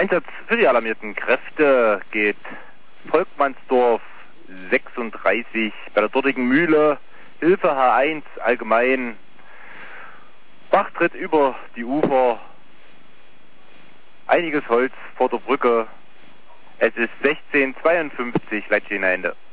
Einsatz für die alarmierten Kräfte geht Volkmannsdorf 36 bei der dortigen Mühle, Hilfe H1 allgemein, Bach tritt über die Ufer, einiges Holz vor der Brücke, es ist 16:52, Leitstehen Ende.